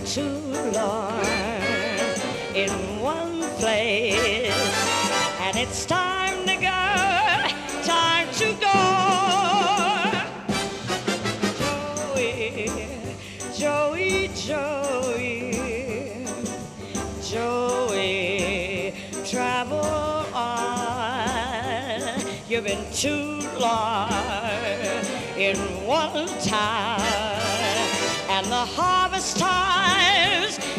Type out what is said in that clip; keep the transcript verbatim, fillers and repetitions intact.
too long in one place, and it's time to go, time to go. Joey, Joey, Joey, travel on. You've been too long in one town, and the harvest times